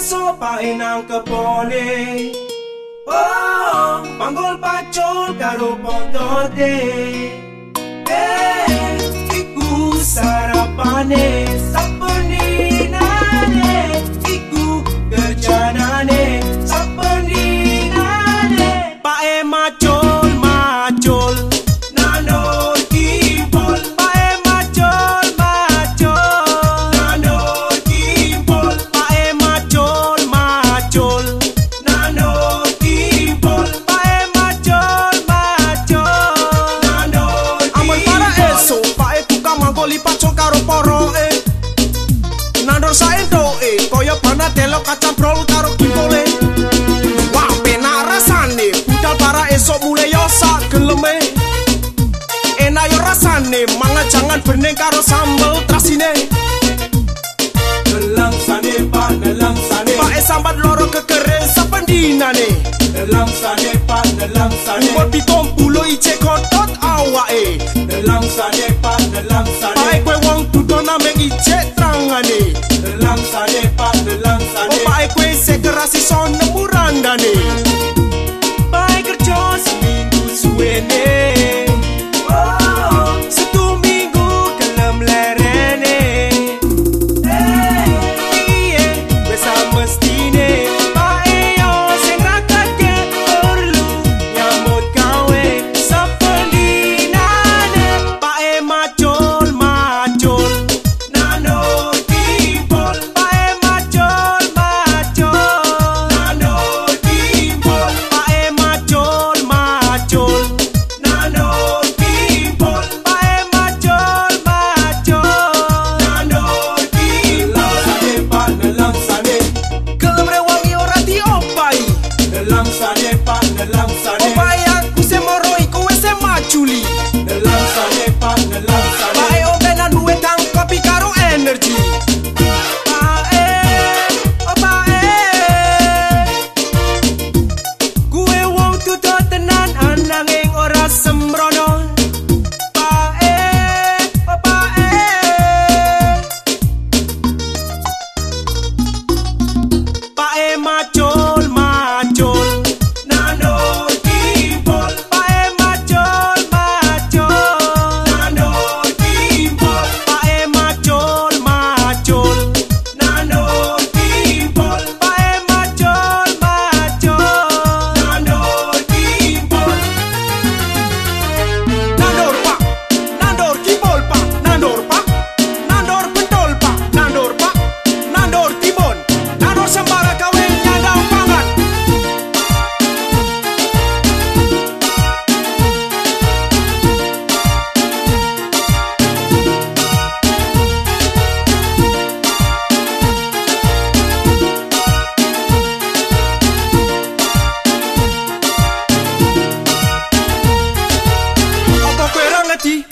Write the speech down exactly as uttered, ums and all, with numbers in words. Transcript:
esok pae nang kebone. Oh, panggol pacul karo pontote. Eh, iku sarapane sapeninane, iku kerjanane sapeninane. Pae macul macul nano timpol. Pae macul macul nano timpol. Pae macul macul nano timpol. Pae macul macul nano timpol. Aman para eso pae tukang manggoli pacul karo poroe. Nandor saendoe koyo banadelo kacamprol karo kimpole. Wah penak rasane budal para esok mulai yo sak geleme. Enak yo rasane mangan jangan bening karo sambel trasine. Nelang sane pak, nelang sane pak e sambat loro kekere sapendinane. Nelang sane pak, nelang sane umur pitung puluh ije kotot awake. Nelang sane pak, nelang sane pak e kue wong dudona meng ije trangane. Nelang sane pak, nelang sane oh pak e kue sekerasi sono murandane. Pak e kerja seminggu suwene. Oh, satu minggu kelem lerene. Iye, wes mestine pak e yo sing rakake perlu nyambut gawe sapendinane. Pak e macul macul nano timpol. Pak e macul macul nano timpol. Pak e macul macul nano timpol. Pak e macul macul nano timpol. Sane pak nelang sane kelem rewangi ora diopai. Nelang sane pak, nelang sane opai aku se moro iku wis se maculi. Nelang sane pak, nelang sane pak e ombenan duwe tang kopi karo energi. Pak e, oh pak e, kuwe wong tuto tenan ananging ora sembrono. Pak e, oh pak e, pak e macul macul nano timpol. Pak e macul macul nano timpol. Pak e macul macul nano timpol. Pak e macul macul nano timpol. Nandor pak, nandor timbol pak, nandor pak, nandor pentol pak, nandor pak, nandor timbon, nandor sembara kawin nyandang pangan. Apa kowe ora ngerti